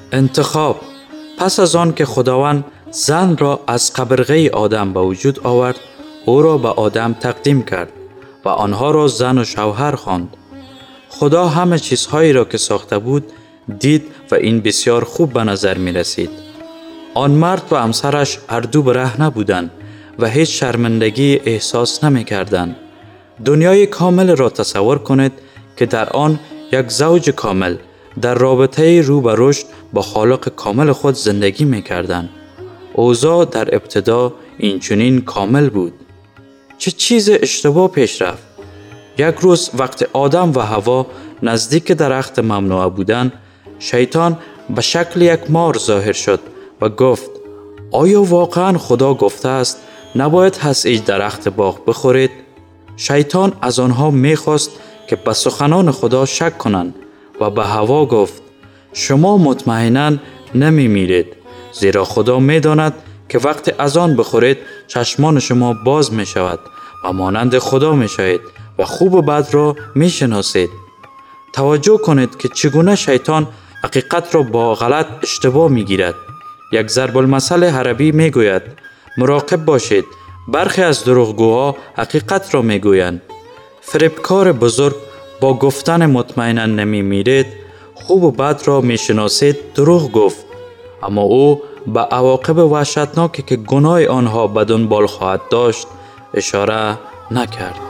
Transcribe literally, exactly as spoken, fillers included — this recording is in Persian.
انتخاب. پس از آن که خداوند زن را از قبرغه آدم به وجود آورد، او را به آدم تقدیم کرد و آنها را زن و شوهر خواند. خدا همه چیزهایی را که ساخته بود دید و این بسیار خوب به نظر می رسید. آن مرد و همسرش هر دو برهنه بودند و هیچ شرمندگی احساس نمی کردند. دنیای کامل را تصور کنید که در آن یک زوج کامل در رابطه رو به رشد با خالق کامل خود زندگی می کردند. اوضاع در ابتدا اینچنین کامل بود. چه چیز اشتباه پیش رفت؟ یک روز وقتی آدم و حوا نزدیک درخت ممنوعه بودند، شیطان به شکل یک مار ظاهر شد و گفت: آیا واقعا خدا گفته است نباید از هیچ درخت باغ بخورید؟ شیطان از آنها می‌خواست که به سخنان خدا شک کنند و به حوا گفت: شما مطمئناً نمی‌میرید، زیرا خدا می‌داند که وقتی از آن بخورید چشمان شما باز می‌شود و مانند خدا می‌شوید و خوب و بد را می‌شناسید. توجه کنید که چگونه شیطان حقیقت را با غلط اشتباه می‌گیرد. یک ضرب المثل عربی می‌گوید: مراقب باشید، برخی از دروغگوها حقیقت را می‌گویند. فریبکار بزرگ با گفتن مطمئناً نمی‌میرید، خوب و بد را می‌شناسید دروغ گفت، اما او به عواقب وحشتناکی که گناه آنها به دنبال خواهد داشت اشاره نکرد.